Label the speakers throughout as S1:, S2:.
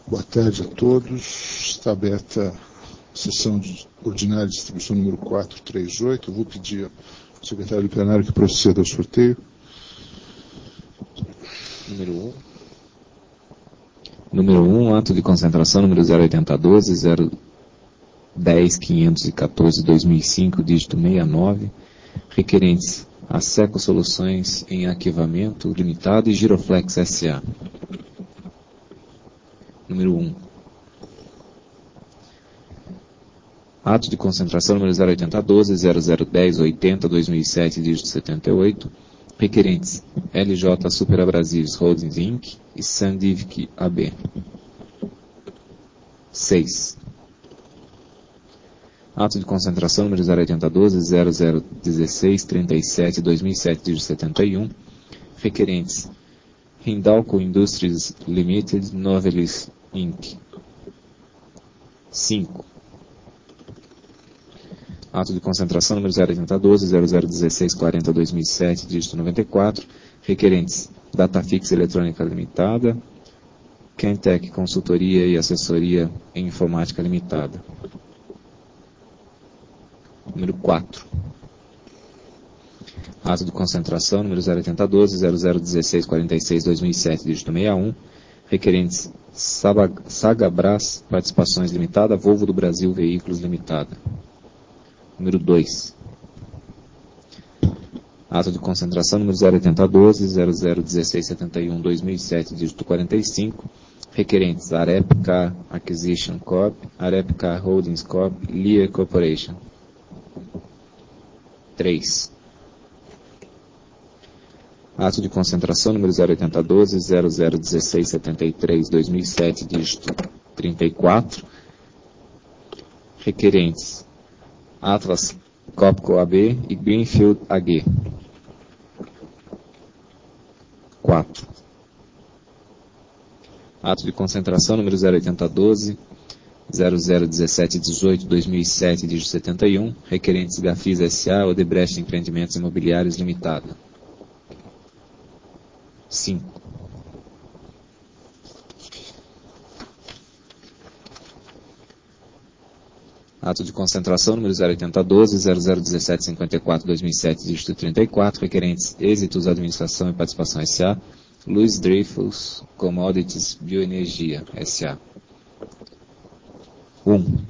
S1: Boa tarde a todos. Está aberta a sessão ordinária de distribuição número 438. Eu vou pedir ao secretário do plenário que proceda ao sorteio.
S2: Número 1, ato de concentração número 08012, 010.514, 2005, dígito 69, requerentes a Seco Soluções em Arquivamento Limitado e Giroflex S.A. Número 1. Ato de concentração número 08012, 001080, 2007, dígito 78, requerentes LJ Super Abrasives Holdings Inc. e Sandivic AB. 6. Ato de concentração número 08012, 001637, 2007, dígito 71, requerentes Hindalco Industries Limited, Novelis Inc. 5. Ato de concentração número 08012, 001640, 2007, dígito 94, requerentes Datafix Eletrônica Limitada, Kentec Consultoria e Assessoria em Informática Limitada. Número 4. Ato de concentração número 08012, 001646, 2007, dígito 61, requerentes Sagabras Participações Limitada, Volvo do Brasil Veículos Limitada. Número 2. Ato de concentração número 08012, 001671, 2007, dígito 45, requerentes Arep Car Acquisition Corp., Arep Car Holdings Corp., Lear Corporation. 3. Ato de concentração número 08012, 001673, 2007, dígito 34, requerentes Atlas Copco AB e Greenfield AG. 4. Ato de concentração número 08012, 001718, 2007, dígito 71, requerentes Gafis S.A. Odebrecht Empreendimentos Imobiliários Limitada. 5. Ato de concentração número 08012, 001754, 2007, dígito 34, requerentes Êxitos Administração e Participação S.A., Luiz Dreyfus Commodities Bioenergia S.A. 1.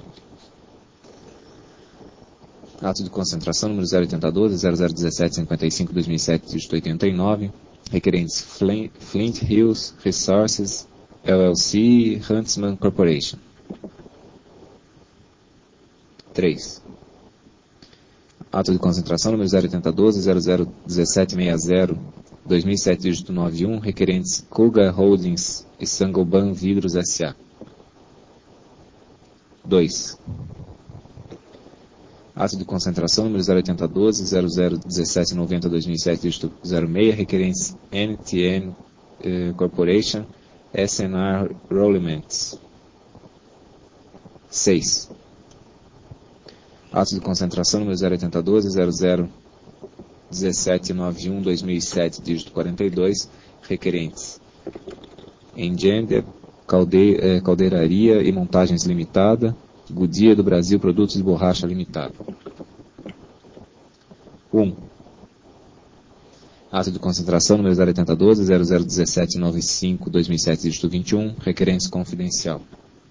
S2: Ato de concentração número 08012, 001755, 2007, dígito 89, requerentes Flint Hills Resources, LLC, Huntsman Corporation. 3. Ato de concentração número 08012, 001760, 2007, dígito 91, requerentes Kuga Holdings e Sangoban Vidros S.A. 2. Ato de concentração número 08012, 001790, 2007, dígito 06, requerentes NTN Corporation, SNR Rollements. 6. Ato de concentração número 08012, 001791, 2007, dígito 42, requerentes Engender Caldeiraria e Montagens Limitada, Goodyear do Brasil Produtos de Borracha Limitada. 1. Ato de concentração número 08012, 001795, 2007, dígito 21, requerentes Confidencial.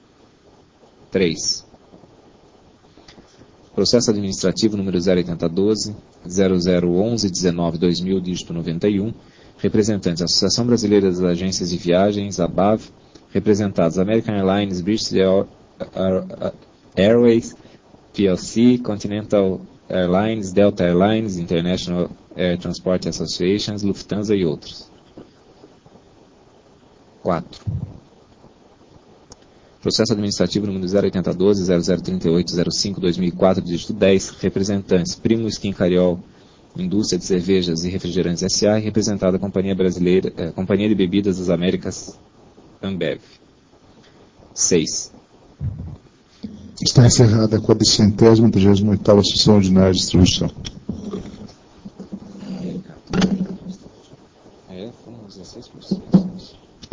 S2: 3. Processo administrativo número 08012, 001119, 2000, dígito 91, representantes Associação Brasileira das Agências de Viagens, ABAV, representados American Airlines, British Airways, PLC, Continental Airlines, Delta Airlines, International Air Transport Associations, Lufthansa e outros. 4. Processo administrativo número 08012, 003805, 2004, dígito 10, representantes Primo Skin Cariol, Indústria de Cervejas e Refrigerantes S.A. e representada Companhia de Bebidas das Américas, Ambev. 6.
S1: Está encerrada a 438ª sessão ordinária de distribuição.
S2: Foram 16%.